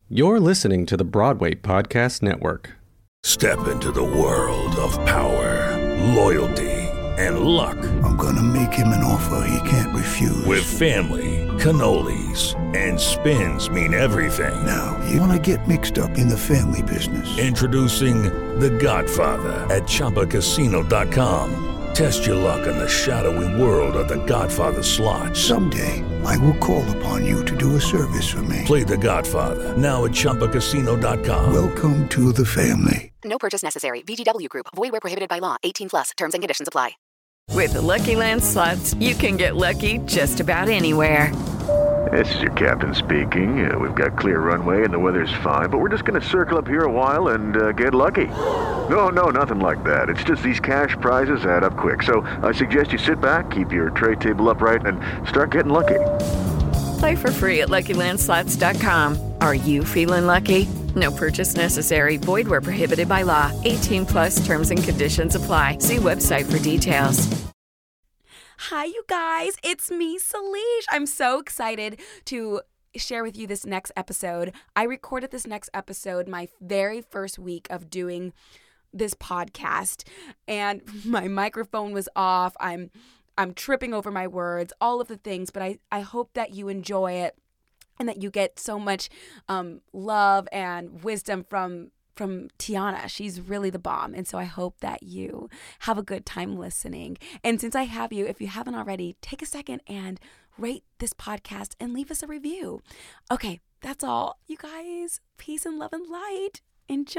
You're listening to the Broadway Podcast Network. Step into the world of power, loyalty, and luck. I'm gonna make him an offer he can't refuse. With family, cannolis, and spins mean everything. Now, you wanna get mixed up in the family business. Introducing The Godfather at ChumbaCasino.com. Test your luck in the shadowy world of The Godfather slot. Someday, I will call upon you to do a service for me. Play The Godfather now at ChumbaCasino.com. Welcome to the family. No purchase necessary. VGW Group. Void where prohibited by law. 18 plus. Terms and conditions apply. With the Lucky Land Slots, you can get lucky just about anywhere. This is your captain speaking. We've got clear runway and the weather's fine, but we're just going to circle up here a while and get lucky. No, nothing like that. It's just these cash prizes add up quick. So I suggest you sit back, keep your tray table upright, and start getting lucky. Play for free at LuckyLandSlots.com. Are you feeling lucky? No purchase necessary. Void where prohibited by law. 18 plus terms and conditions apply. See website for details. Hi, you guys. It's me, Salish. I'm so excited to share with you this next episode. I recorded this next episode my very first week of doing this podcast, and my microphone was off. I'm tripping over my words, all of the things, but I hope that you enjoy it and that you get so much love and wisdom from Tiana. She's really the bomb. And so I hope that you have a good time listening. And since I have you, if you haven't already, take a second and rate this podcast and leave us a review. Okay, that's all. You guys, peace and love and light. Enjoy.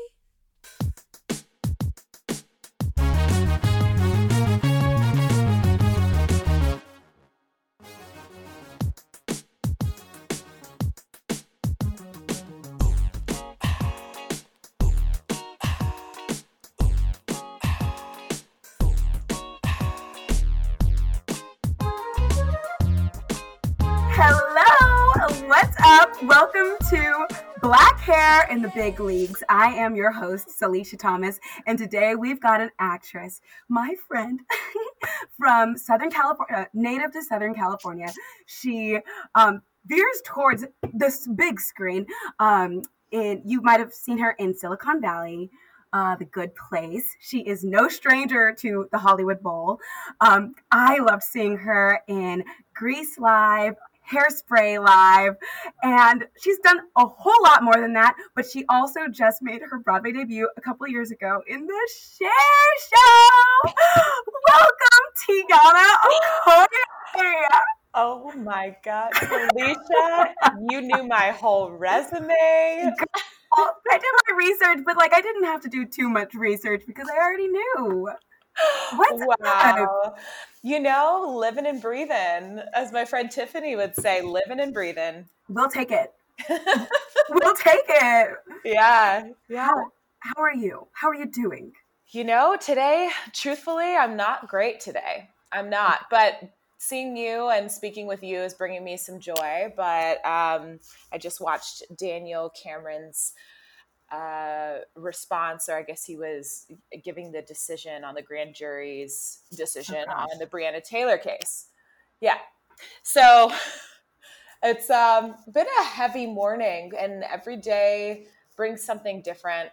Hello, what's up? Welcome to Black Hair in the Big Leagues. I am your host, Salisha Thomas, and today we've got an actress, my friend from Southern California, native to Southern California. She veers towards this big screen. You might have seen her in Silicon Valley, The Good Place. She is no stranger to the Hollywood Bowl. I loved seeing her in Grease Live, Hairspray Live, and she's done a whole lot more than that, but she also just made her Broadway debut a couple of years ago in The Cher Show. Welcome, Tiana Okoye. Oh my God, Felicia, you knew my whole resume. I did my research, but I didn't have to do too much research because I already knew. What's wow. Up? Living and breathing, as my friend Tiffany would say, living and breathing. We'll take it. We'll take it. Yeah. How are you? How are you doing? Today, truthfully, I'm not great today. I'm not, but seeing you and speaking with you is bringing me some joy. But I just watched Daniel Cameron's response, or I guess he was giving the decision on the grand jury's decision on the Breonna Taylor case. Yeah. So it's been a heavy morning, and every day brings something different,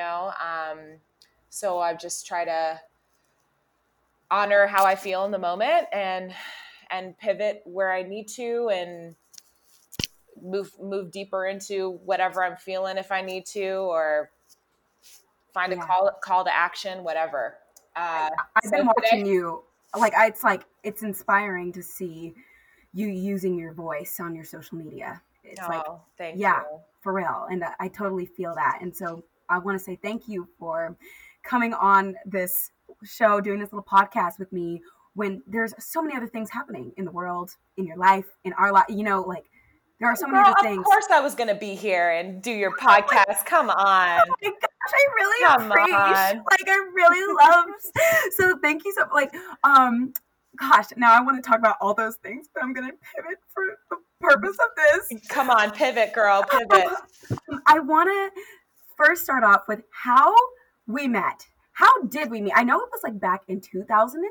so I just try to honor how I feel in the moment and pivot where I need to and move deeper into whatever I'm feeling if I need to, or find a call to action, whatever. I've been watching you. It's inspiring to see you using your voice on your social media. It's thank you. For real. And I totally feel that. And so I want to say thank you for coming on this show, doing this little podcast with me when there's so many other things happening in the world, in your life, in our life, there are so many other things. Of course I was going to be here and do your podcast. Come on. Oh my gosh, I really appreciate. I really love. So thank you so much. Gosh, now I want to talk about all those things, but I'm going to pivot for the purpose of this. Come on, pivot, girl, pivot. I want to first start off with how we met. How did we meet? I know it was back in 2012.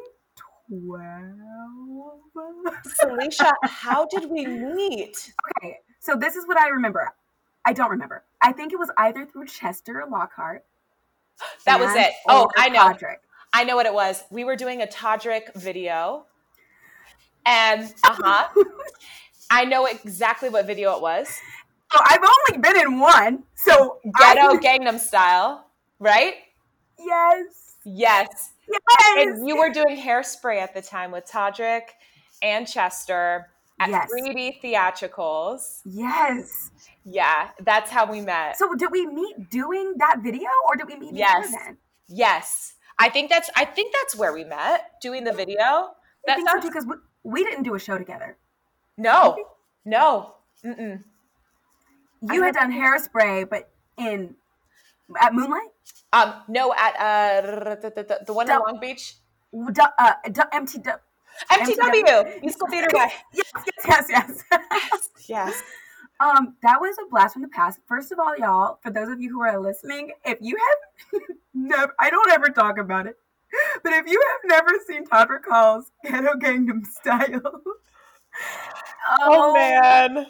Salisha, how did we meet? Okay, so this is what I remember. I don't remember. I think it was either through Chester Lockhart. That was it. Oh, I know. Todrick. I know what it was. We were doing a Todrick video. And, I know exactly what video it was. So I've only been in one. So Ghetto Gangnam Style, right? Yes. Yes. Yes. And you were doing Hairspray at the time with Todrick and Chester at 3D Theatricals. Yes. Yeah, that's how we met. So did we meet doing that video, or did we meet before then? Yes. I think that's where we met, doing the video. I think so too, because we didn't do a show together. No. Mm-mm. You had done Hairspray, but at Moonlight? No, at the one in Long Beach. MTW. Musical Theater Guy. Yes. Yes. That was a blast from the past. First of all, y'all, for those of you who are listening, if you have never, I don't ever talk about it, but if you have never seen Todrick Hall's Ghetto Gangnam Style, oh man,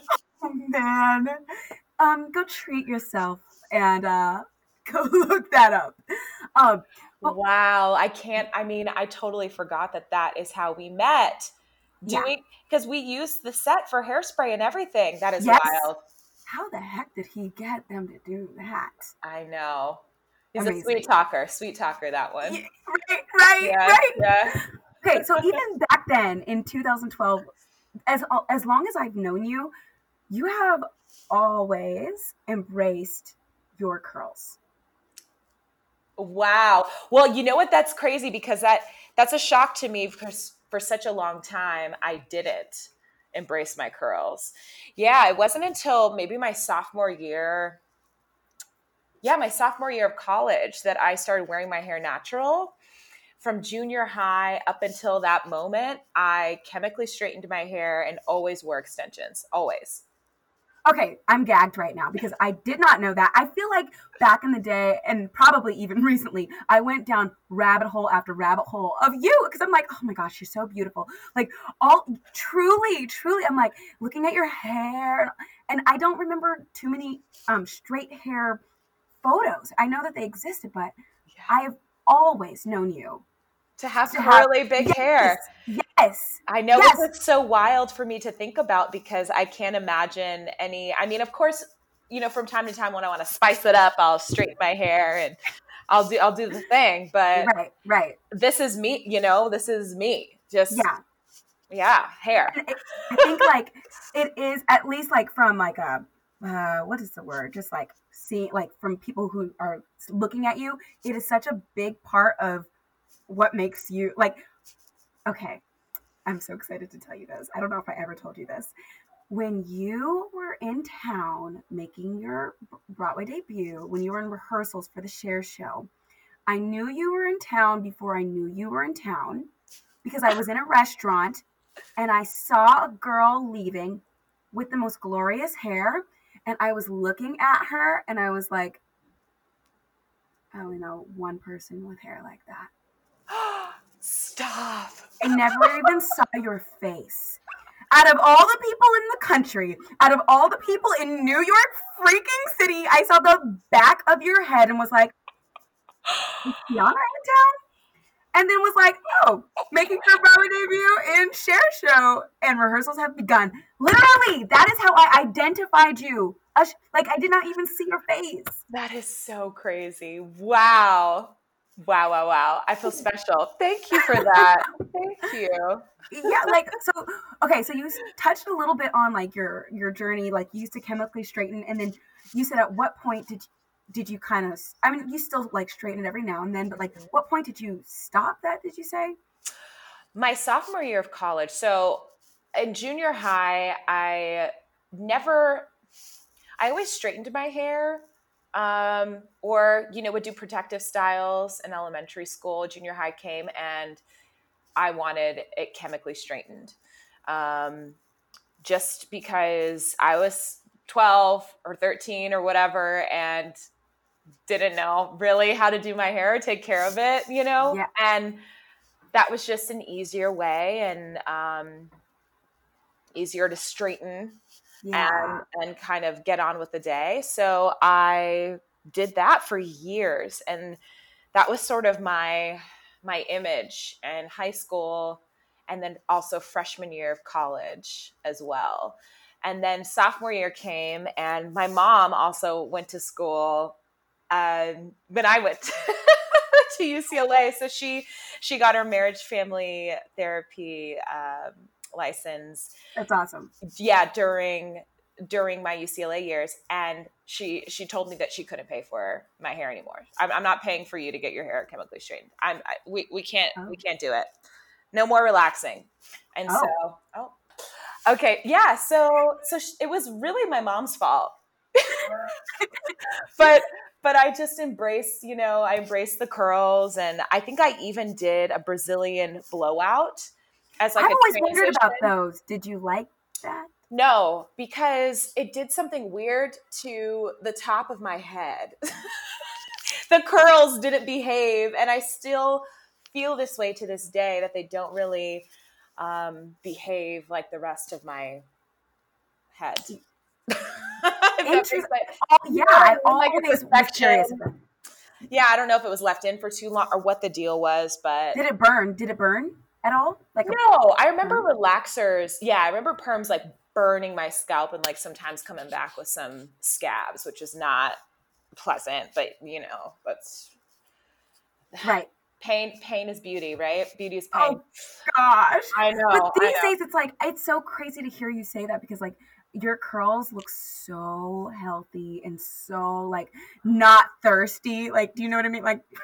go treat yourself and go look that up. Wow, I totally forgot that is how we met. Because we used the set for Hairspray and everything. That is wild. How the heck did he get them to do that? I know. He's amazing. a sweet talker, that one. Yeah, right. Yeah. Okay, so even back then in 2012, as long as I've known you, you have always embraced your curls. Wow. Well, you know what? That's crazy because that's a shock to me because for such a long time, I didn't embrace my curls. Yeah, it wasn't until maybe my sophomore year of college that I started wearing my hair natural. From junior high up until that moment, I chemically straightened my hair and always wore extensions, always. Okay, I'm gagged right now because I did not know that. I feel like back in the day, and probably even recently, I went down rabbit hole after rabbit hole of you because I'm like, oh my gosh, you're so beautiful. Like, truly, I'm like looking at your hair, and I don't remember too many straight hair photos. I know that they existed, but I've always known you to have curly big hair. Yes. I know it's so wild for me to think about because I can't imagine of course, from time to time when I want to spice it up, I'll straighten my hair and I'll do the thing, but right. This is me, this is me. Just hair. I think like it is at least like from like what is the word? Just like seeing like from people who are looking at you, it is such a big part of what makes you like, okay, I'm so excited to tell you this. I don't know if I ever told you this. When you were in town making your Broadway debut, when you were in rehearsals for the Cher show, I knew you were in town before I knew you were in town because I was in a restaurant and I saw a girl leaving with the most glorious hair, and I was looking at her and I was like, I only know one person with hair like that. Stop. I never even saw your face. Out of all the people in the country, out of all the people in New York freaking City, I saw the back of your head and was like, is Tiana in town? And then was like, oh, making her Broadway debut in Cher show and rehearsals have begun. Literally, that is how I identified you. Like, I did not even see your face. That is so crazy. Wow. I feel special. Thank you for that. Thank you. Yeah, like, so you touched a little bit on like your journey, like you used to chemically straighten, and then you said at what point did you kind of, I mean, you still like straighten it every now and then, but like what point did you stop that, did you say? My sophomore year of college. So in junior high, I always straightened my hair. Or, would do protective styles in elementary school. Junior high came and I wanted it chemically straightened. Just because I was 12 or 13 or whatever and didn't know really how to do my hair or take care of it, Yeah. And that was just an easier way and easier to straighten. and kind of get on with the day. So I did that for years. And that was sort of my image in high school, and then also freshman year of college as well. And then sophomore year came, and my mom also went to school when I went to UCLA. So she got her marriage family therapy license. That's awesome. Yeah, during my UCLA years, and she told me that she couldn't pay for my hair anymore. I'm not paying for you to get your hair chemically straightened. We can't do it. No more relaxing. And okay, yeah. So it was really my mom's fault. but I just embraced, I embraced the curls, and I think I even did a Brazilian blowout as like I've always wondered about those. Did you like that? No, because it did something weird to the top of my head. The curls didn't behave, and I still feel this way to this day, that they don't really behave like the rest of my head. Interesting. I always was curious about it. Yeah, I don't know if it was left in for too long or what the deal was, but did it burn? Did it burn at all? No, I remember relaxers. Yeah, I remember perms like burning my scalp and like sometimes coming back with some scabs, which is not pleasant, but that's right. Pain is beauty, right? Beauty is pain. Oh gosh. I know. But these days it's so crazy to hear you say that, because your curls look so healthy and so not thirsty. Do you know what I mean?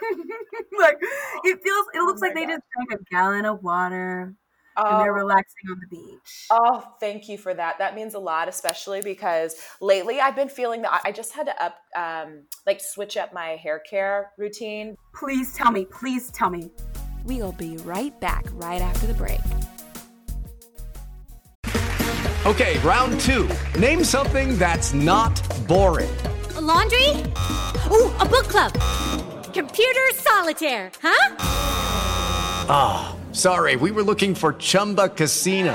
It looks like they just drank a gallon of water and they're relaxing on the beach. Oh, thank you for that. That means a lot, especially because lately I've been feeling that I just had to switch up my hair care routine. Please tell me. We'll be right back right after the break. Okay, round 2. Name something that's not boring. A laundry? Ooh, a book club. Computer solitaire, huh? Ah, sorry, we were looking for Chumba Casino.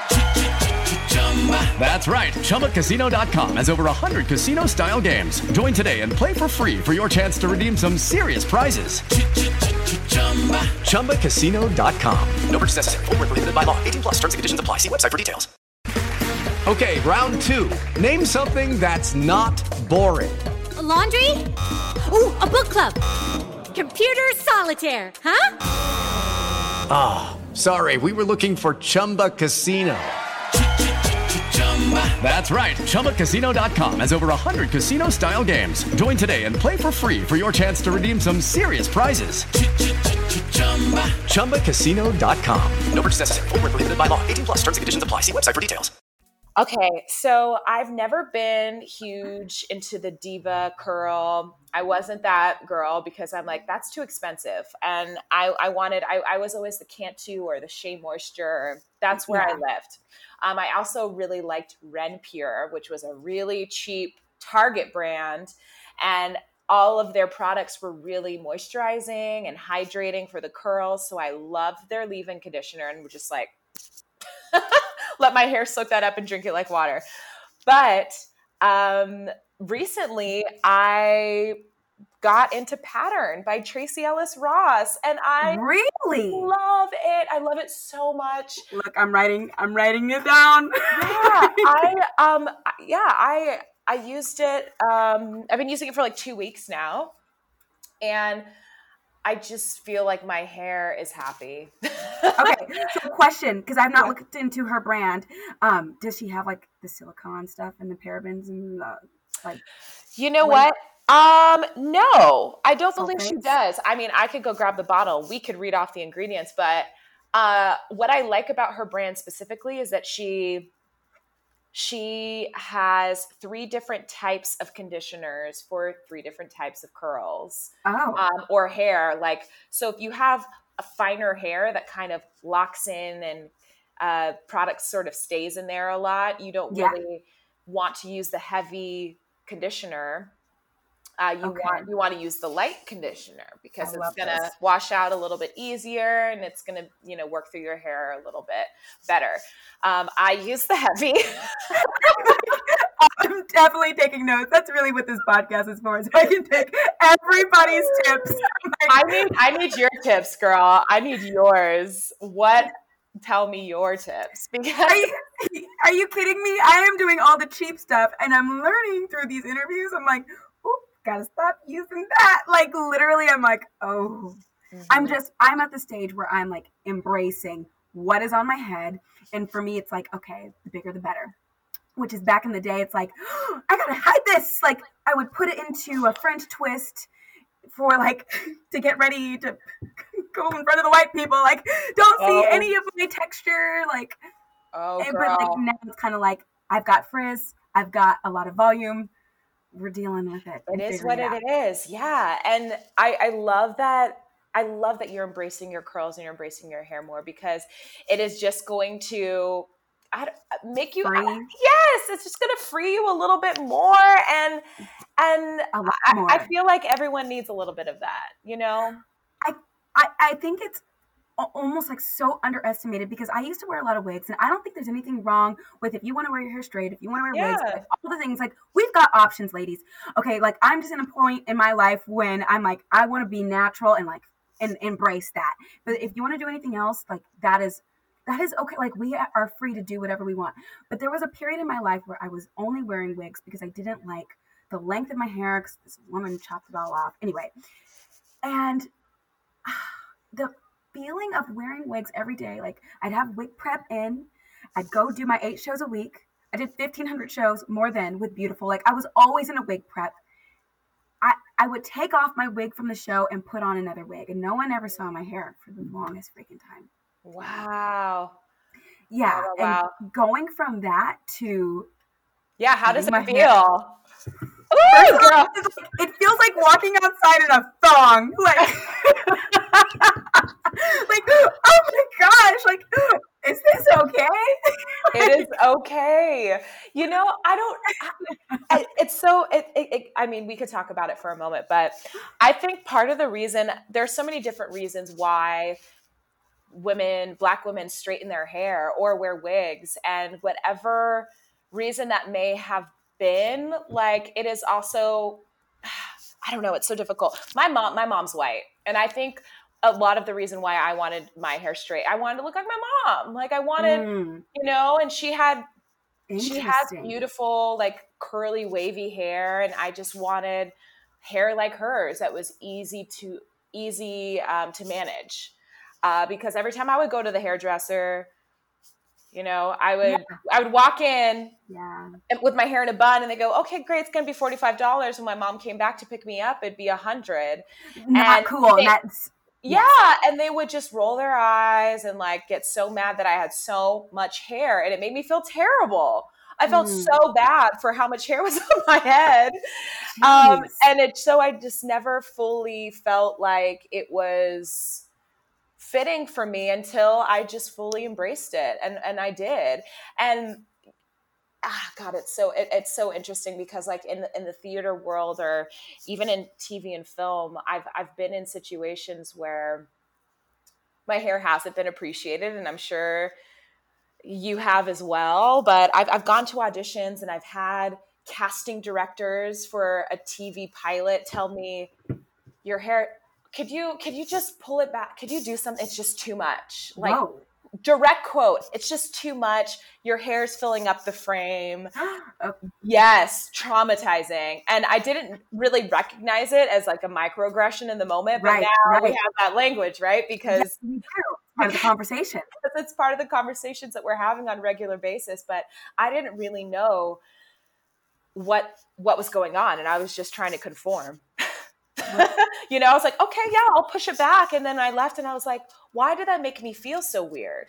That's right, ChumbaCasino.com has over 100 casino-style games. Join today and play for free for your chance to redeem some serious prizes. ChumbaCasino.com. No purchase necessary. Void where prohibited by law. 18+. Terms and conditions apply. See website for details. Okay, round 2. Name something that's not boring. A laundry? Ooh, a book club. Computer solitaire, huh? Ah, sorry, we were looking for Chumba Casino. That's right, ChumbaCasino.com has over 100 casino-style games. Join today and play for free for your chance to redeem some serious prizes. ChumbaCasino.com. No purchase necessary. Void where prohibited by law. 18+. Terms and conditions apply. See website for details. Okay, so I've never been huge into the Diva curl. I wasn't that girl because I'm like, that's too expensive. And I was always the Cantu or the Shea Moisture. That's where I lived. I also really liked Renpure, which was a really cheap Target brand. And all of their products were really moisturizing and hydrating for the curls. So I loved their leave-in conditioner and was just like, let my hair soak that up and drink it like water. But recently I got into Pattern by Tracee Ellis Ross, and I really love it. I love it so much. Look, I'm writing it down. I used it. I've been using it for 2 weeks now, and I just feel like my hair is happy. Okay, so question, because I've not looked into her brand. Does she have the silicone stuff and the parabens and You know what? No, I don't believe she does. I mean, I could go grab the bottle. We could read off the ingredients, but what I like about her brand specifically is that she has 3 different types of conditioners for 3 different types of curls or hair. So if you have a finer hair that kind of locks in and product sort of stays in there a lot, you don't really want to use the heavy conditioner. You want to use the light conditioner because it's going to wash out a little bit easier and it's going to, work through your hair a little bit better. I use the heavy. I'm definitely taking notes. That's really what this podcast is for, so I can take everybody's tips. I need your tips, girl. I need yours. Tell me your tips. Because are you kidding me? I am doing all the cheap stuff and I'm learning through these interviews. I'm like, gotta stop using that. Like literally I'm like, I'm at the stage where I'm like embracing what is on my head. And for me, it's like, okay, the bigger, the better, which is back in the day. It's like, I gotta hide this. Like I would put it into a French twist for like, to get ready to go in front of the white people. Like don't see any of my texture. Like, girl. But like now it's kind of like, I've got frizz. I've got a lot of volume. We're dealing with it. It is what it is. Yeah. And I love that. I love that you're embracing your curls and you're embracing your hair more because it is just going to make you, yes, it's just going to free you a little bit more. And I feel like everyone needs a little bit of that, I think it's almost like so underestimated because I used to wear a lot of wigs and I don't think there's anything wrong with if you want to wear your hair straight, if you want to wear wigs, like all the things, like we've got options, ladies. Okay, like I'm just in a point in my life when I'm like, I want to be natural and like and embrace that. But if you want to do anything else, like that is okay. Like we are free to do whatever we want. But there was a period in my life where I was only wearing wigs because I didn't like the length of my hair because this woman chopped it all off. Anyway, and the feeling of wearing wigs every day, like I'd have wig prep in, I'd go do my 8 shows a week. I did 1,500 shows more than with Beautiful. Like I was always in a wig prep. I would take off my wig from the show and put on another wig, and no one ever saw my hair for the longest freaking time. Wow. Yeah. Wow. And going from that to how does it feel? Ooh, girl. It feels like walking outside in a thong. Like, like, oh my gosh, like, is this okay? It is okay. I mean, we could talk about it for a moment, but I think part of the reason, there's so many different reasons why Black women straighten their hair or wear wigs, and whatever reason that may have been, like, it is also, I don't know, it's so difficult. My mom's white, and I think a lot of the reason why I wanted my hair straight, I wanted to look like my mom. Like I wanted, and she has beautiful, like curly, wavy hair. And I just wanted hair like hers that was easy to manage. Because every time I would go to the hairdresser, I would walk in with my hair in a bun and they go, okay, great. It's going to be $45. When my mom came back to pick me up, it'd be $100. Not cool. And they would just roll their eyes and like get so mad that I had so much hair, and it made me feel terrible. I felt so bad for how much hair was on my head. So I just never fully felt like it was fitting for me until I just fully embraced it. And I did. And God, it's so interesting because like in the theater world or even in TV and film, I've been in situations where my hair hasn't been appreciated, and I'm sure you have as well. But I've gone to auditions and I've had casting directors for a TV pilot tell me, your hair, could you just pull it back? Could you do something? It's just too much. Like, whoa. Direct quote, it's just too much. Your hair's filling up the frame. Yes, traumatizing. And I didn't really recognize it as like a microaggression in the moment, but now we have that language, right? Because it's part of the conversation. It's part of the conversations that we're having on a regular basis. But I didn't really know what was going on, and I was just trying to conform. I was like, okay, yeah, I'll push it back. And then I left and I was like, why did that make me feel so weird?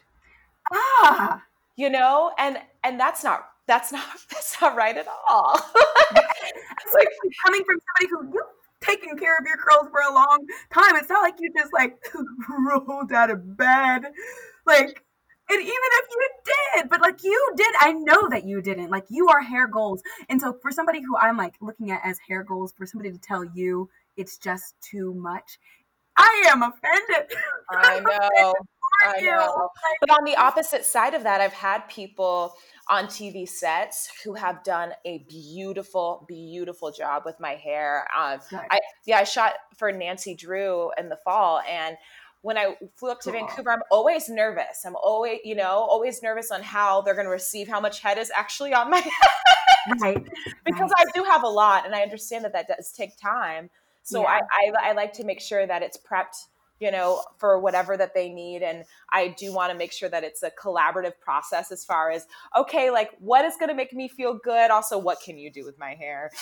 And that's not right at all. It's like coming from somebody who you've taken care of your curls for a long time. It's not like you just like rolled out of bed. Like And even if you did, but like you did, I know that you didn't. Like you are hair goals. And so for somebody who I'm like looking at as hair goals, for somebody to tell you it's just too much, I am offended. I know. But on the opposite side of that, I've had people on TV sets who have done a beautiful, beautiful job with my hair. I shot for Nancy Drew in the fall, and when I flew up to Vancouver, I'm always nervous. I'm always nervous on how they're going to receive how much head is actually on my head. Right. Because I do have a lot, and I understand that does take time. So I like to make sure that it's prepped, for whatever that they need. And I do want to make sure that it's a collaborative process as far as, okay, like what is going to make me feel good? Also, what can you do with my hair?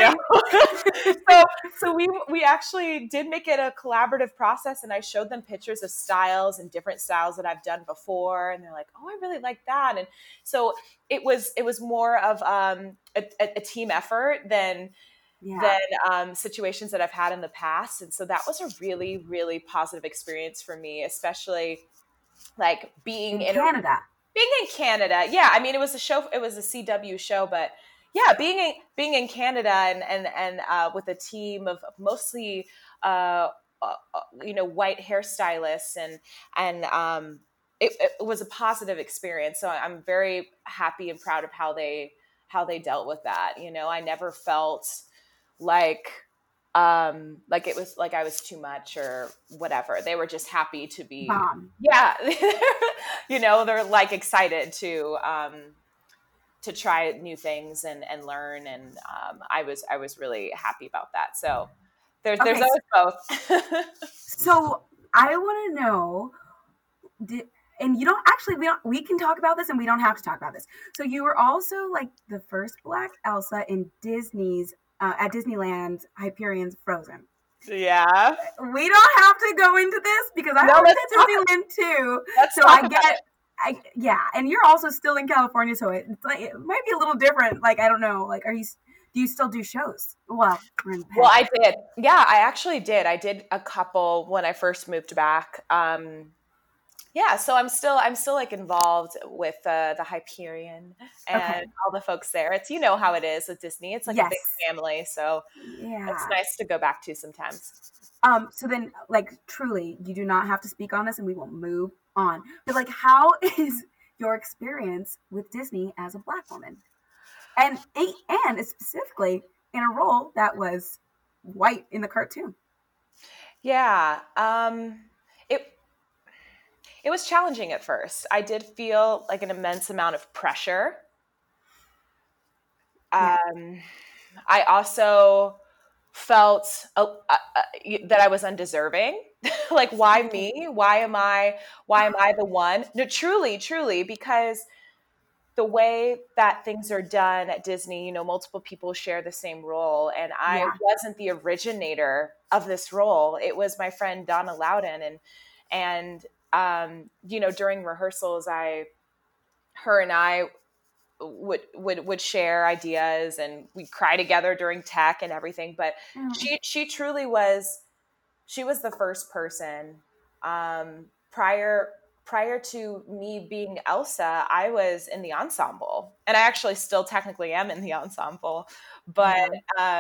So we actually did make it a collaborative process, and I showed them pictures of styles and different styles that I've done before. And they're like, oh, I really like that. And so it was more of a team effort than situations that I've had in the past. And so that was a really, really positive experience for me, especially like being in Canada. Yeah. I mean, it was a CW show, but yeah, being in Canada and with a team of mostly, white hairstylists and it was a positive experience. So I'm very happy and proud of how they dealt with that. I never felt like it was like I was too much or whatever. They were just happy to be, they're like excited to try new things and learn. And I was really happy about that. So there's always both. So I want to know, and you don't actually, we can talk about this and we don't have to talk about this. So you were also like the first Black Elsa in Disney's at Disneyland's Hyperion's Frozen. Yeah. We don't have to go into this because I worked at Disneyland too. So and you're also still in California, so it might be a little different. Like, I don't know, like, do you still do shows? Well, I did. Yeah, I actually did. I did a couple when I first moved back. So I'm still like involved with the Hyperion and all the folks there. It's how it is with Disney. It's like a big family, so it's nice to go back to sometimes. So then, like, truly, you do not have to speak on this, and we will move on. But like, how is your experience with Disney as a Black woman, and specifically in a role that was white in the cartoon? Yeah. It was challenging at first. I did feel like an immense amount of pressure. I also felt that I was undeserving. Like, why me? Why am I the one? No, truly, because the way that things are done at Disney, multiple people share the same role. And I wasn't the originator of this role. It was my friend Donna Loudon. And during rehearsals, her and I would share ideas, and we'd cry together during tech and everything. But she truly was, she was the first person, prior to me being Elsa, I was in the ensemble, and I actually still technically am in the ensemble, but,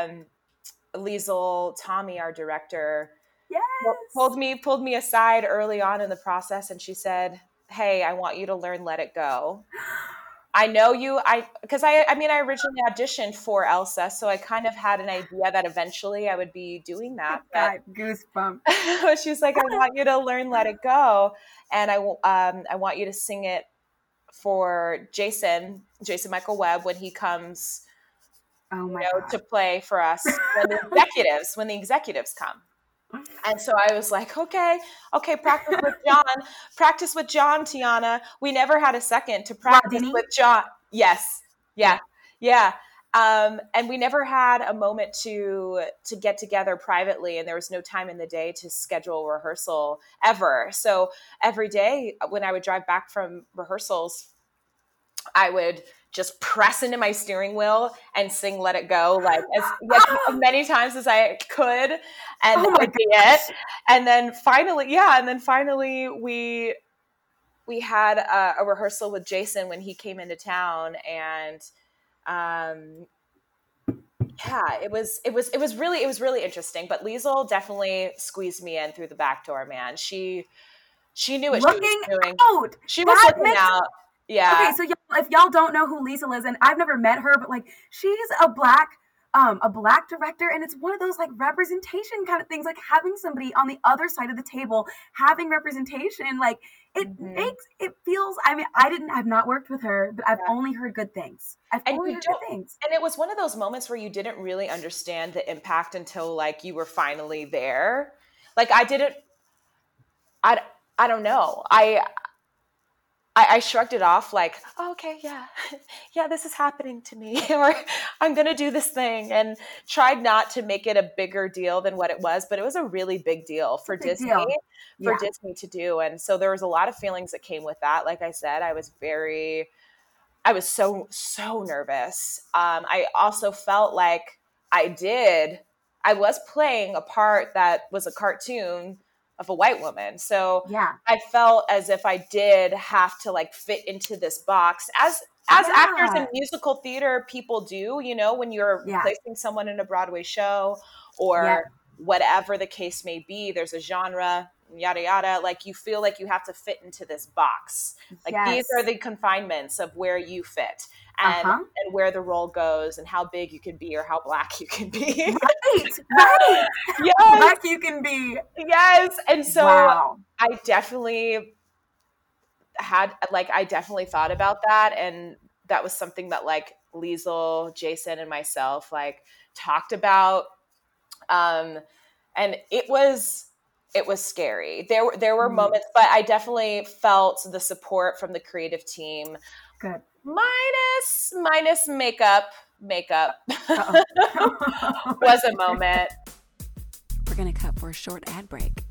Liesl Tommy, our director, pulled me aside early on in the process, and she said, "Hey, I want you to learn Let It Go. I know you, because I originally auditioned for Elsa, so I kind of had an idea that eventually I would be doing that." God, goosebumps. She's like, "I want you to learn Let It Go, and I want you to sing it for Jason Michael Webb when he comes, to play for us when the executives come." And so I was like, okay, practice with John, Tiana. We never had a second to practice with John. Yes. Yeah. And we never had a moment to get together privately, and there was no time in the day to schedule rehearsal ever. So every day when I would drive back from rehearsals, I would just press into my steering wheel and sing Let It Go like as many times as I could, and that would be it. And then finally we had a rehearsal with Jason when he came into town, and it was really interesting. But Liesl definitely squeezed me in through the back door, man. She knew what she was doing. Out. She was looking out. Yeah. Okay, so if y'all don't know who Liesl is, and I've never met her, but like she's a black director, and it's one of those like representation kind of things, like having somebody on the other side of the table having representation, like it feels, I mean, I've not worked with her, but I've only heard good things. And it was one of those moments where you didn't really understand the impact until like you were finally there. Like I don't know. I shrugged it off like, oh, okay, yeah, this is happening to me, or I'm going to do this thing, and tried not to make it a bigger deal than what it was, but it was a really big deal for Disney to do. And so there was a lot of feelings that came with that. Like I said, I was so nervous. I also felt like I was playing a part that was a cartoon of a white woman. So I felt as if I did have to like fit into this box as actors in musical theater, people do, you know, when you're replacing someone in a Broadway show or whatever the case may be, there's a genre, yada, yada. Like you feel like you have to fit into this box. Like these are the confinements of where you fit and where the role goes and how big you can be or how black you can be. Right. Yes. Black you can be. Yes. And so I definitely thought about that. And that was something that like Liesl, Jason, and myself like talked about. And it was scary. There were moments, but I definitely felt the support from the creative team. Good. Minus makeup was a moment. We're going to cut for a short ad break.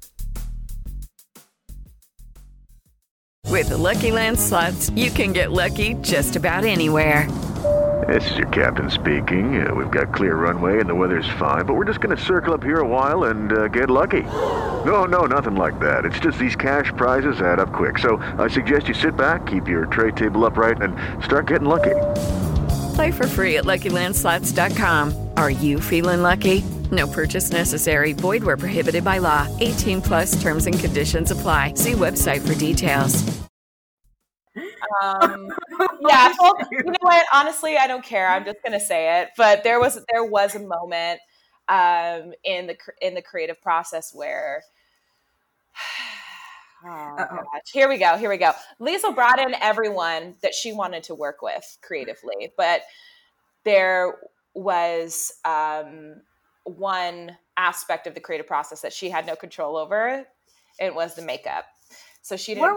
With the Lucky Land Slots, you can get lucky just about anywhere. This is your captain speaking. We've got clear runway and the weather's fine, but we're just going to circle up here a while and get lucky. No, nothing like that. It's just these cash prizes add up quick. So I suggest you sit back, keep your tray table upright, and start getting lucky. Play for free at LuckyLandSlots.com. Are you feeling lucky? No purchase necessary. Void where prohibited by law. 18+ terms and conditions apply. See website for details. Well, you know what? Honestly, I don't care. I'm just going to say it. But there was a moment in the creative process where, gosh, here we go. Liesl brought in everyone that she wanted to work with creatively, but there was one aspect of the creative process that she had no control over. And it was the makeup. So she didn't.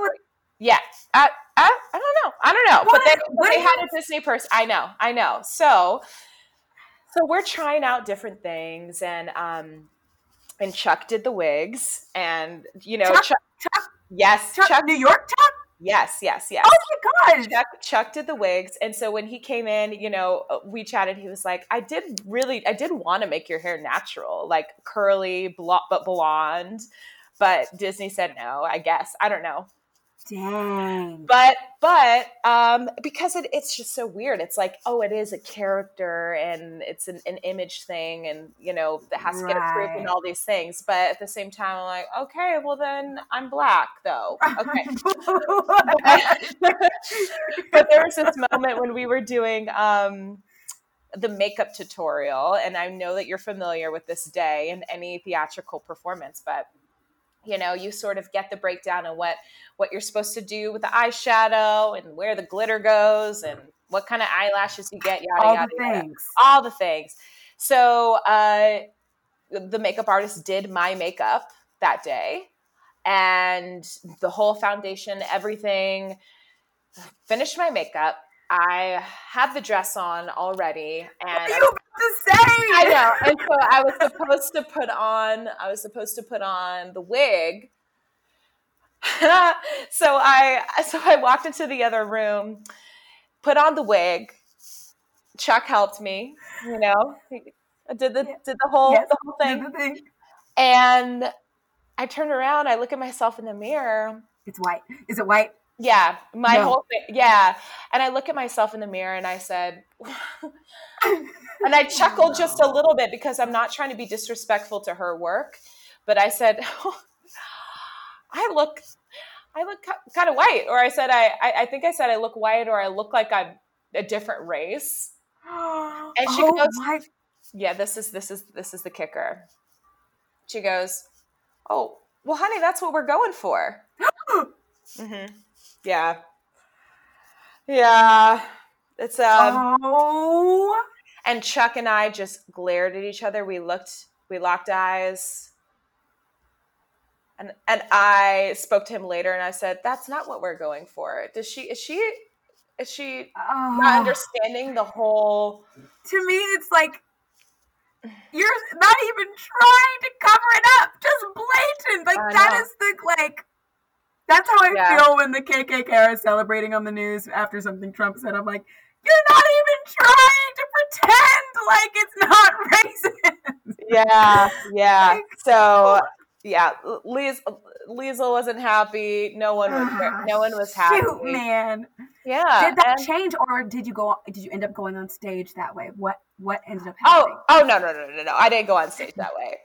I don't know. But they had a Disney person. I know. So we're trying out different things, and Chuck did the wigs, and you know, Chuck yes, Chuck, New York Chuck. Yes. Oh my gosh. Chuck did the wigs. And so when he came in, you know, we chatted, he was like, I did want to make your hair natural, like curly, but blonde. But Disney said no, I guess. I don't know. Dang. But because it's just so weird. It's like, oh, it is a character and it's an image thing, and you know, that has to get approved and all these things. But at the same time, I'm like, okay, well then I'm black though. Okay. But there was this moment when we were doing the makeup tutorial, and I know that you're familiar with this day in any theatrical performance, but you know, you sort of get the breakdown of what you're supposed to do with the eyeshadow and where the glitter goes and what kind of eyelashes you get, yada, yada. All the things. So the makeup artist did my makeup that day, and the whole foundation, everything, finished my makeup. I had the dress on already, and what are you about to say? I know. And so I was supposed to put on the wig. So I walked into the other room, put on the wig. Chuck helped me, you know. I did the whole thing. And I turned around, I look at myself in the mirror. It's white. Is it white? Yeah, my whole thing. Yeah. And I look at myself in the mirror and I said, and I chuckled just a little bit because I'm not trying to be disrespectful to her work, but I said, I look kind of white. Or I said, I think I said I look white, or I look like I'm a different race. And she goes, yeah, this is the kicker. She goes, oh, well, honey, that's what we're going for. Mm-hmm. Yeah. Yeah. It's, and Chuck and I just glared at each other. We locked eyes. And I spoke to him later and I said, that's not what we're going for. Is she not understanding the whole? To me, it's like, you're not even trying to cover it up. Just blatant. Like, that is the, that's how I feel when the KKK is celebrating on the news after something Trump said. I'm like, you're not even trying to pretend like it's not racist. Yeah, yeah. So, yeah, Liesl wasn't happy. No one was happy. Shoot, man. Yeah. Did that change, or did you end up going on stage that way? What ended up happening? Oh, no. I didn't go on stage that way.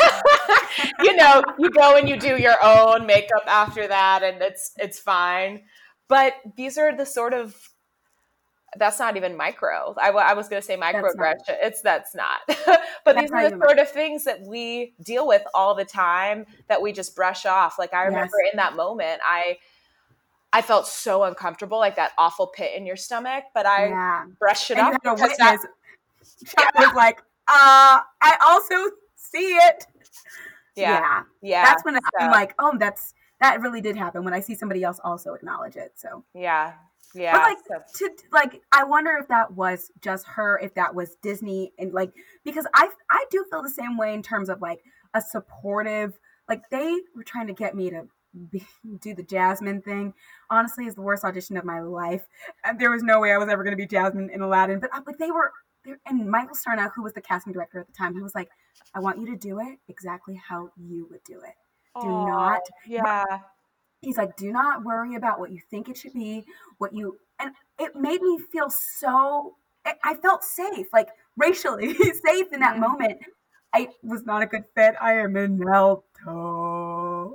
You go and you do your own makeup after that, and it's fine. But these are the sort of, that's not even micro. I was going to say microaggression. That's not. But these are the sort of things that we deal with all the time that we just brush off. Like, I remember in that moment, I felt so uncomfortable, like that awful pit in your stomach, but I brushed it off. You had a witness. Chuck was like, I also see it. Yeah. That's when I'm like, oh, that really did happen, when I see somebody else also acknowledge it. So yeah. But I wonder if that was just her, if that was Disney, and because I do feel the same way in terms of like a supportive, like they were trying to get me to do the Jasmine thing. Honestly, is the worst audition of my life. There was no way I was ever going to be Jasmine in Aladdin, but they were. And Michael Cerna, who was the casting director at the time, he was like, I want you to do it exactly how you would do it. Do not. Yeah. He's like, do not worry about what you think it should be, and it made me feel so, I felt safe, like racially safe in that moment. I was not a good fit. I am in Melto.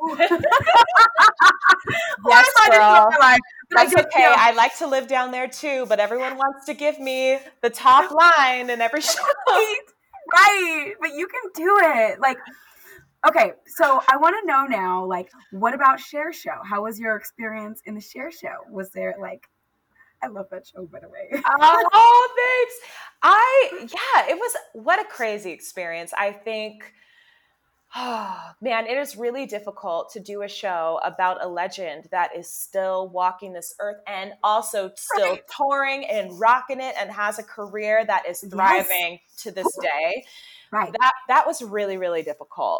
Yes, girl. That's okay. I like to live down there too, but everyone wants to give me the top line in every show. Right. But you can do it. Okay, so I want to know now, what about Cher Show? How was your experience in the Cher Show? Was there, I love that show, by the way. Oh, thanks. It was, what a crazy experience. I think, man, it is really difficult to do a show about a legend that is still walking this earth and also still touring and rocking it and has a career that is thriving to this day. Right. That was really, really difficult.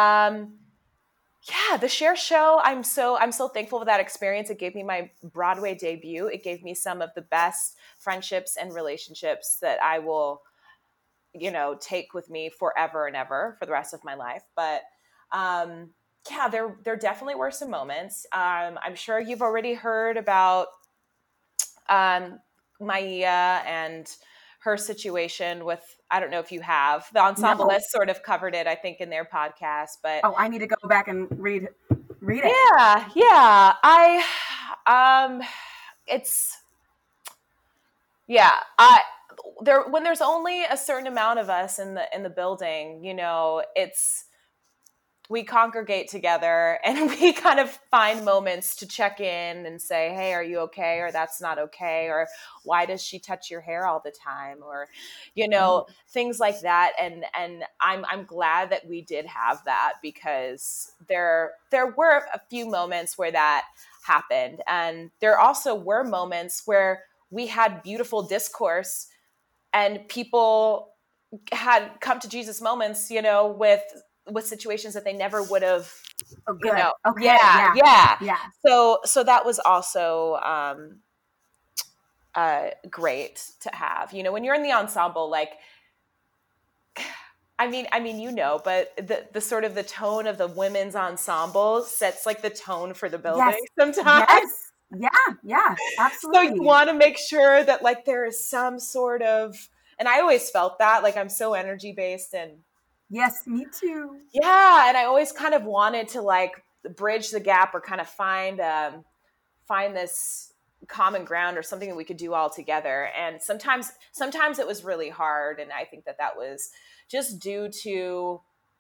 The Cher Show, I'm so thankful for that experience. It gave me my Broadway debut. It gave me some of the best friendships and relationships that I will, take with me forever and ever for the rest of my life. But, there definitely were some moments. I'm sure you've already heard about, Maia and her situation with, I don't know if you have, the Ensemblists sort of covered it, I think, in their podcast, but. Oh, I need to go back and read it. Yeah. When there's only a certain amount of us in the building, we congregate together and we kind of find moments to check in and say, hey, are you okay? Or that's not okay. Or why does she touch your hair all the time? Or, things like that. And I'm glad that we did have that, because there were a few moments where that happened. And there also were moments where we had beautiful discourse and people had come to Jesus moments, with situations that they never would have, Okay. Yeah. So that was also great to have. When you're in the ensemble, but the sort of the tone of the women's ensemble sets the tone for the building sometimes. Yes. Yeah, absolutely. So you want to make sure that like there is some sort of, and I always felt that like I'm so energy based and yes, me too. yeah. And I always kind of wanted to like bridge the gap or kind of find this common ground or something that we could do all together. And sometimes it was really hard. And I think that was just due to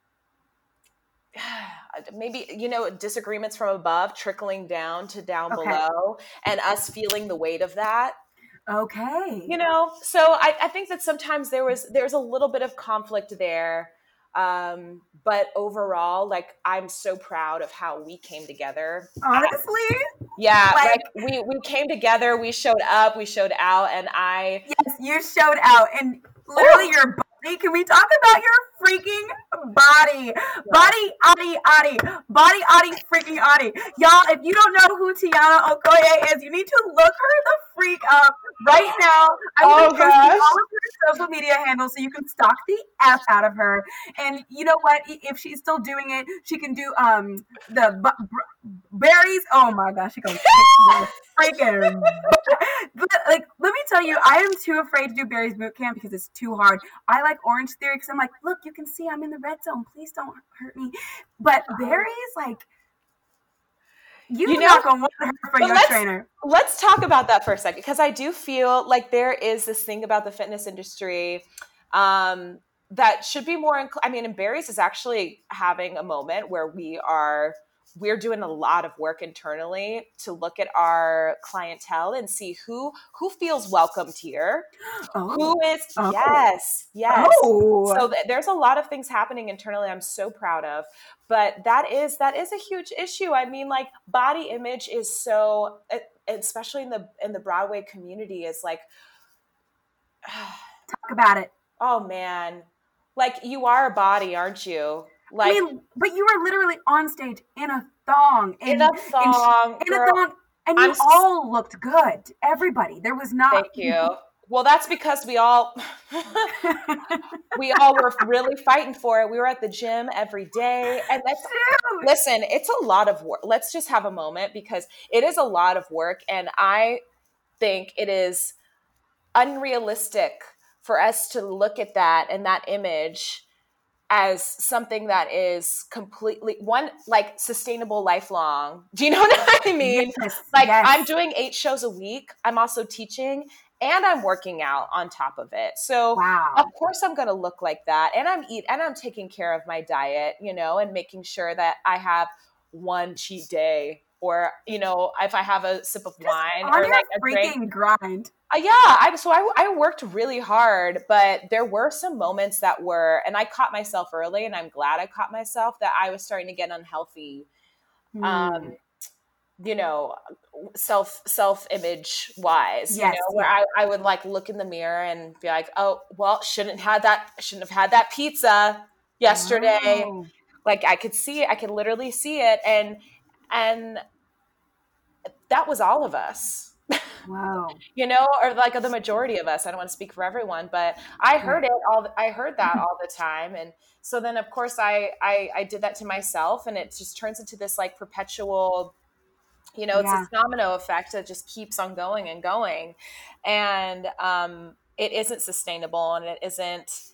maybe, disagreements from above trickling down to down below and us feeling the weight of that. Okay. So I think that sometimes there's a little bit of conflict there. But overall, like, I'm so proud of how we came together. Honestly? Yeah. Like we came together, we showed up, we showed out, and yes, you showed out, and literally your body. Can we talk about your freaking body? Yeah. Body, freaking Adi. Y'all, if you don't know who Tiana Okoye is, you need to look her the freak up right now. I'm going to post all of her social media handles so you can stalk the F out of her. And you know what? If she's still doing it, she can do the berries. Oh my gosh, she goes freaking. But like, let me tell you, I am too afraid to do Barry's boot camp because it's too hard. I like Orange Theory because I'm like, look, you can see I'm in the red zone. Please don't hurt me. But Barry's like, you're not going to want her for your trainer. Let's talk about that for a second, because I do feel like there is this thing about the fitness industry that should be more. And Barry's is actually having a moment where we're doing a lot of work internally to look at our clientele and see who feels welcomed here. Who is yes. So there's a lot of things happening internally I'm so proud of, but that is a huge issue. I mean, like, body image is so, especially in the Broadway community, is like, talk about it. Oh man, like, you are a body, aren't you? Like, but you were literally on stage in a thong. In a thong. And you all looked good. Everybody. There was not. Thank you. Well, that's because we all were really fighting for it. We were at the gym every day. And listen, it's a lot of work. Let's just have a moment, because it is a lot of work. And I think it is unrealistic for us to look at that and that image as something that is completely sustainable, lifelong. Do you know what I mean? Yes, I'm doing 8 shows a week. I'm also teaching and I'm working out on top of it. So of course I'm going to look like that. And I'm taking care of my diet, and making sure that I have one cheat day, or, if I have a sip of wine or like a freaking grind. I worked really hard, but there were some moments that were, and I caught myself early, and I'm glad I caught myself, that I was starting to get unhealthy, self-image wise, where I would like look in the mirror and be like, oh, well, shouldn't have had that pizza yesterday. Oh. Like, I could see it. I could literally see it. And that was all of us. Wow. Or like the majority of us. I don't want to speak for everyone, but I heard that all the time. And so then of course I did that to myself, and it just turns into this like perpetual, it's a domino effect that just keeps on going and going. And it isn't sustainable, and it isn't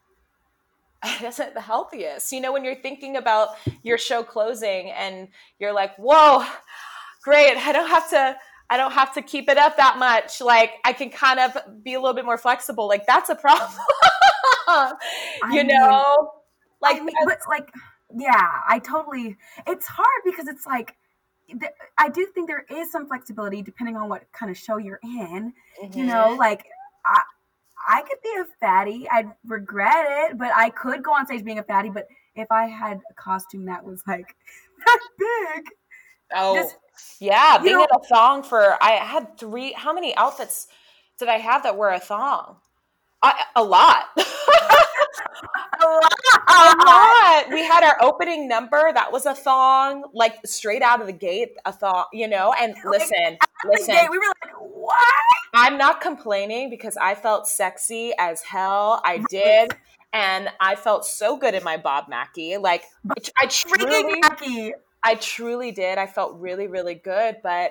the healthiest. When you're thinking about your show closing and you're like, whoa, great. I don't have to keep it up that much. Like, I can kind of be a little bit more flexible. Like, that's a problem. It's hard because it's like, I do think there is some flexibility depending on what kind of show you're in. Mm-hmm. Like, I could be a fatty. I'd regret it, but I could go on stage being a fatty. But if I had a costume that was like that big. Oh, yeah. Being in a thong I had 3, how many outfits did I have that were a thong? A lot. A lot. We had our opening number. That was a thong, like straight out of the gate, a thong, and listen. We were like, what? I'm not complaining because I felt sexy as hell. I did. And I felt so good in my Bob Mackie. Like, I truly did. I felt really, really good. But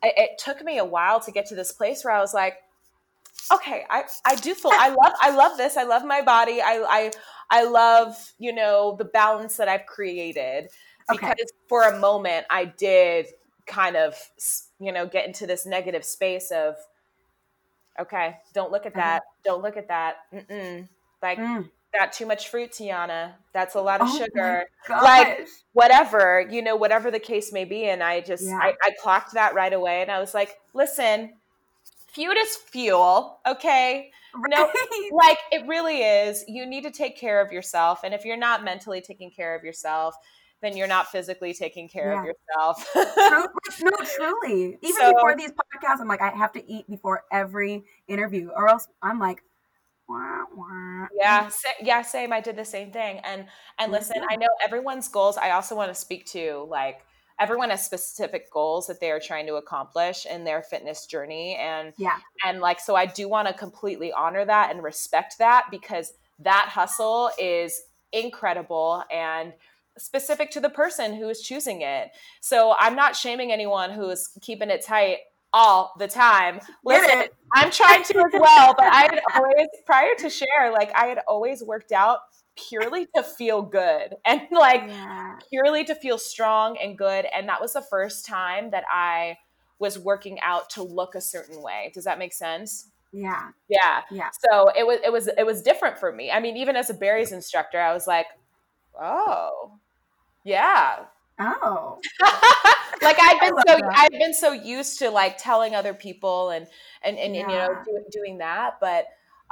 it took me a while to get to this place where I was like, okay, I do feel, I love this. I love my body. I love, you know, the balance that I've created, because for a moment I did kind of, you know, get into this negative space of, okay, don't look at that. Don't look at that. Like, got too much fruit, Tiana. That's a lot of sugar. Like, whatever, you know, whatever the case may be. And I just, I clocked that right away. And I was like, listen, food is fuel. Okay. No, like, it really is. You need to take care of yourself. And if you're not mentally taking care of yourself, then you're not physically taking care of yourself. No, truly. Even before these podcasts, I'm like, I have to eat before every interview, or else I'm like, wah, wah. Same. I did the same thing. And listen, I know everyone's goals. I also want to speak to, like, everyone has specific goals that they are trying to accomplish in their fitness journey. And like, so I do want to completely honor that and respect that, because that hustle is incredible and specific to the person who is choosing it. So I'm not shaming anyone who is keeping it tight all the time. Listen, I'm trying to as well, but I had always, prior to Cher, like, I had always worked out purely to feel good and like purely to feel strong and good. And that was the first time that I was working out to look a certain way. Does that make sense? Yeah. So it was different for me. I mean, even as a Barry's instructor, I was like, oh, yeah. Oh. Like, I've been so used to, like, telling other people and you know, doing that. But,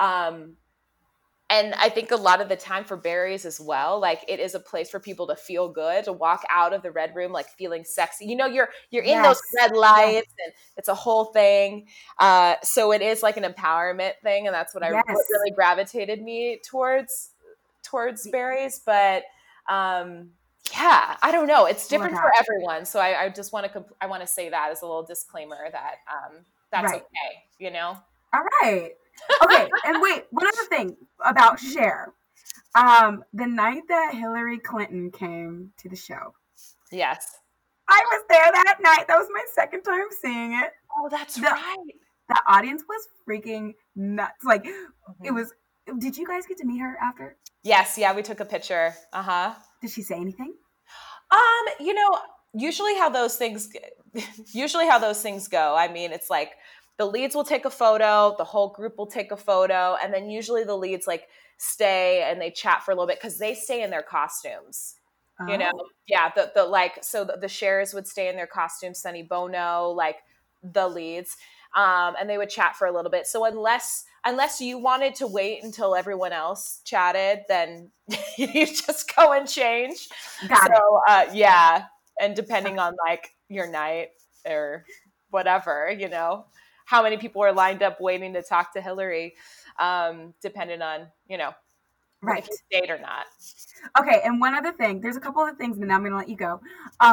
and I think a lot of the time for Barry's as well, like, it is a place for people to feel good, to walk out of the red room, like, feeling sexy. You know, you're in those red lights and it's a whole thing. So it is like an empowerment thing. And that's what what really gravitated me towards Barry's. But, I don't know. It's different for everyone. So I just want to say that as a little disclaimer that, that's okay. You know? All right. Okay. And wait, one other thing about Cher. The night that Hillary Clinton came to the show. Yes. I was there that night. That was my second time seeing it. Oh, that's right. The audience was freaking nuts. Like, it was, did you guys get to meet her after? Yes. Yeah. We took a picture. Did she say anything? You know, usually how those things go. I mean, it's like the leads will take a photo, the whole group will take a photo, and then usually the leads, like, stay and they chat for a little bit because they stay in their costumes. You know, the Chers would stay in their costumes, Sonny Bono, like, the leads, and they would chat for a little bit. So unless you wanted to wait until everyone else chatted, then you just go and change. Got it. And depending on, like, your night or whatever, you know, how many people were lined up waiting to talk to Hillary, depending on, you know, if you stayed or not. Okay, and one other thing. There's a couple of things, and then I'm going to let you go.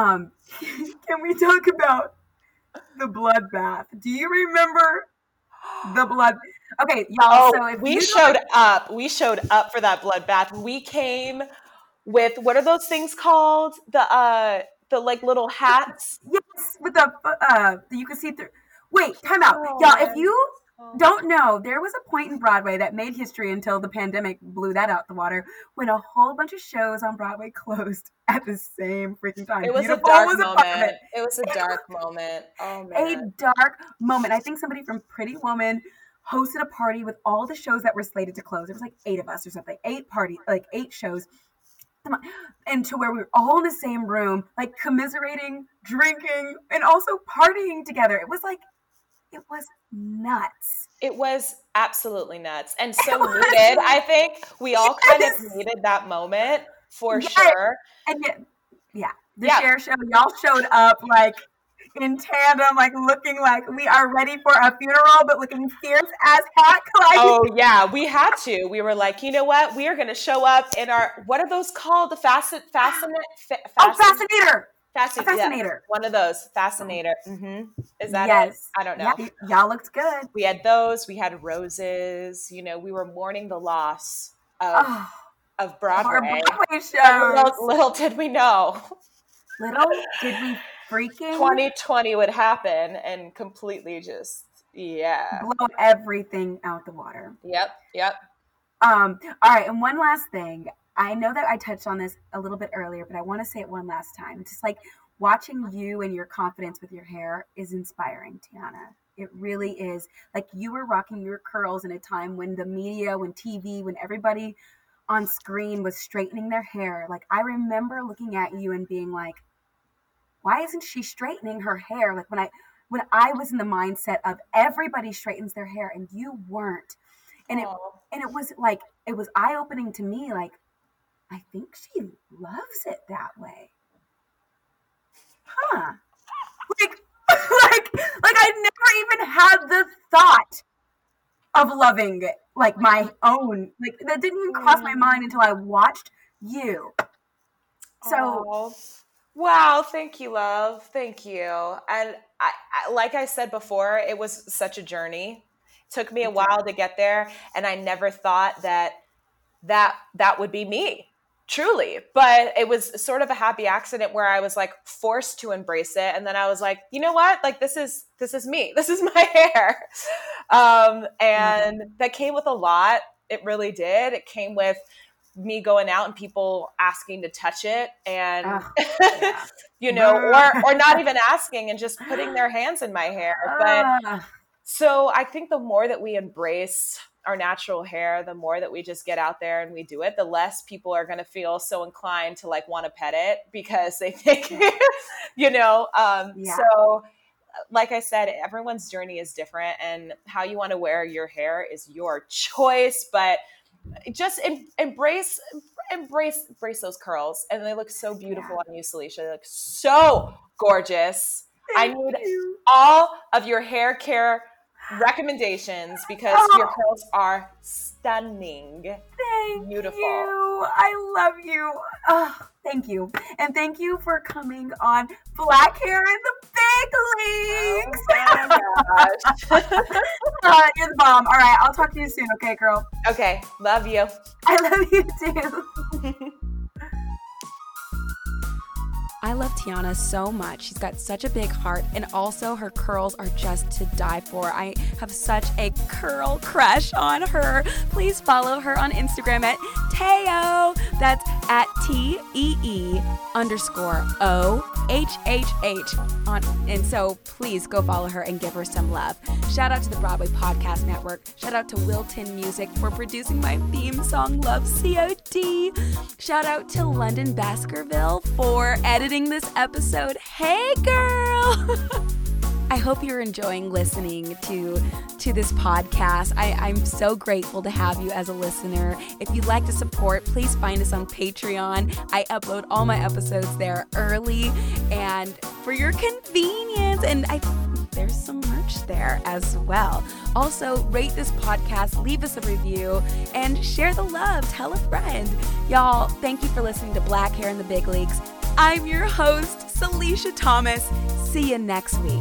Can we talk about the bloodbath? Do you remember the blood? Okay, y'all. So if we showed up for that bloodbath. We came with, what are those things called? The like little hats. Yes, with the you can see through. Wait, time out, y'all. If you don't know, there was a point in Broadway that made history until the pandemic blew that out the water, when a whole bunch of shows on Broadway closed at the same freaking time. It was a dark moment. It was a dark moment. Oh man, a dark moment. I think somebody from Pretty Woman hosted a party with all the shows that were slated to close. There was like 8 of us or something. 8 shows. And to where we were all in the same room, like, commiserating, drinking, and also partying together. It was nuts. It was absolutely nuts. And so needed. I think we all kind of needed that moment for sure. And the Cher show, y'all showed up like in tandem, like looking like we are ready for a funeral, but looking fierce as heck. Like, oh yeah, we had to. We were like, you know what? We are going to show up in our, what are those called? The fascinator. Fascinator. Yeah, one of those. Fascinator. Mm-hmm. Is that it? I don't know. Yeah, y'all looked good. We had those. We had roses. You know, we were mourning the loss of Broadway. Our Broadway shows. Little did we know. Little did we freaking 2020 would happen and completely just, blow everything out the water. Yep. All right, and one last thing. I know that I touched on this a little bit earlier, but I want to say it one last time. It's just like watching you and your confidence with your hair is inspiring, Tiana. It really is. Like, you were rocking your curls in a time when the media, when TV, when everybody on screen was straightening their hair. Like, I remember looking at you and being like, why isn't she straightening her hair? Like, when I was in the mindset of everybody straightens their hair and you weren't. And it was like, it was eye-opening to me. Like, I think she loves it that way. Huh. Like I never even had the thought of loving it, like my own. Like, that didn't even cross my mind until I watched you. So, wow, thank you, love. Thank you. And I like I said before, it was such a journey. It took me a while to get there, and I never thought that would be me. Truly. But it was sort of a happy accident where I was like forced to embrace it. And then I was like, you know what? Like, this is me. This is my hair. And that came with a lot. It really did. It came with me going out and people asking to touch it and, you know, or not even asking and just putting their hands in my hair. But so I think the more that we embrace our natural hair, the more that we just get out there and we do it, the less people are going to feel so inclined to like want to pet it because they think, you know, so like I said, everyone's journey is different and how you want to wear your hair is your choice, but just embrace those curls. And they look so beautiful on you, Salisha. They look so gorgeous. I need all of your hair care recommendations because your curls are stunning. Beautiful. You. I love you. Oh, thank you. And thank you for coming on Black Hair in the Big Leagues. Oh my gosh. You're the bomb. All right, I'll talk to you soon, okay, girl? Okay, love you. I love you too. I love Tiana so much. She's got such a big heart, and also her curls are just to die for. I have such a curl crush on her. Please follow her on Instagram at Teo. That's at TEE_OHHH. And so please go follow her and give her some love. Shout out to the Broadway Podcast Network. Shout out to Wilton Music for producing my theme song, Love COD. Shout out to London Baskerville for editing this episode. Hey, girl! I hope you're enjoying listening to this podcast. I'm so grateful to have you as a listener. If you'd like to support, please find us on Patreon. I upload all my episodes there early and for your convenience. And there's some merch there as well. Also, rate this podcast, leave us a review, and share the love. Tell a friend. Y'all, thank you for listening to Black Hair in the Big Leagues. I'm your host, Salisha Thomas. See you next week.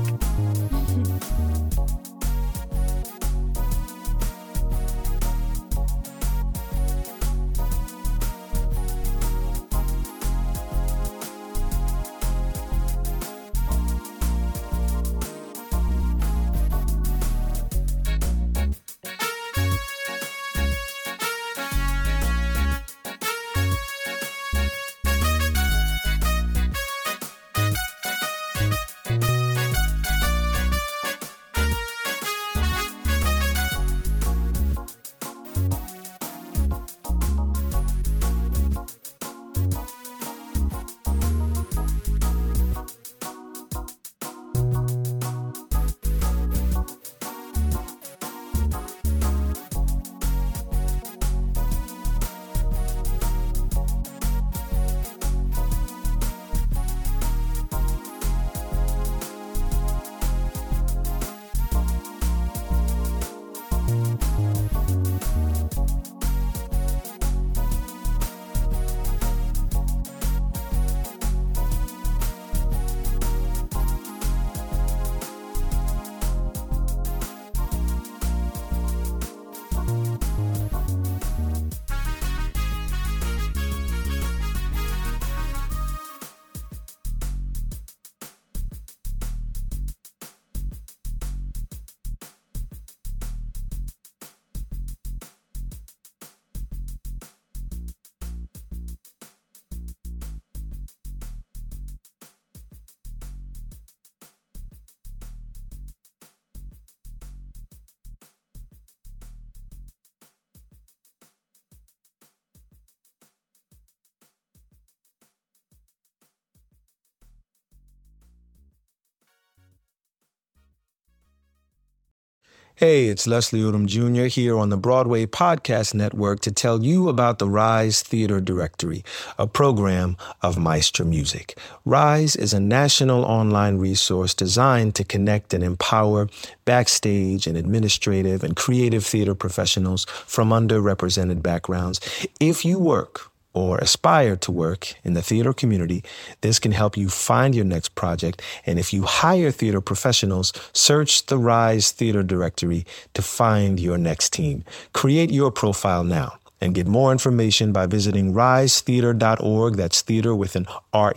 Hey, it's Leslie Odom Jr. here on the Broadway Podcast Network to tell you about the Rise Theater Directory, a program of Maestro Music. Rise is a national online resource designed to connect and empower backstage and administrative and creative theater professionals from underrepresented backgrounds. If you work or aspire to work in the theater community, this can help you find your next project. And if you hire theater professionals, search the Rise Theater Directory to find your next team. Create your profile now and get more information by visiting risetheater.org. That's theater with an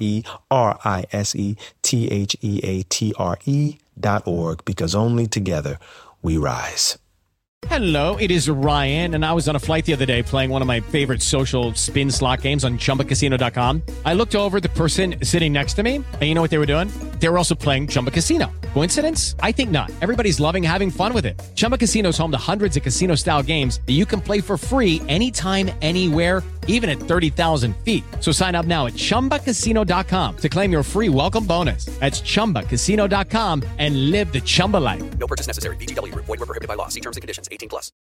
RERISETHEATRE.org, because only together we rise. Hello, it is Ryan, and I was on a flight the other day playing one of my favorite social spin slot games on ChumbaCasino.com. I looked over at the person sitting next to me, and you know what they were doing? They were also playing Chumba Casino. Coincidence? I think not. Everybody's loving having fun with it. Chumba Casino is home to hundreds of casino-style games that you can play for free anytime, anywhere, even at 30,000 feet. So sign up now at ChumbaCasino.com to claim your free welcome bonus. That's ChumbaCasino.com and live the Chumba life. No purchase necessary. VGW. Void where prohibited by law. See terms and conditions. 18+.